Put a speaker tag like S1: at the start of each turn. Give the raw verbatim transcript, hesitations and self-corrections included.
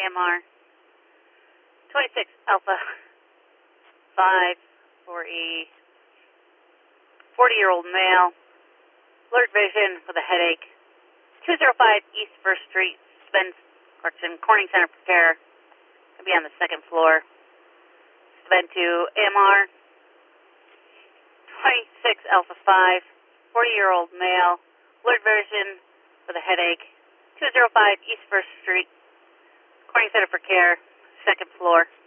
S1: M R. twenty-six Alpha five for a forty-year-old male. Blurred vision with a headache. two oh five East First Street, Spence, Clarkson, Corning Center for Care. Could be on the second floor. Spend to A M R. twenty-six Alpha five, forty-year-old male. Blurred vision with a headache. two oh five East First Street, Corning Center for Care, second floor.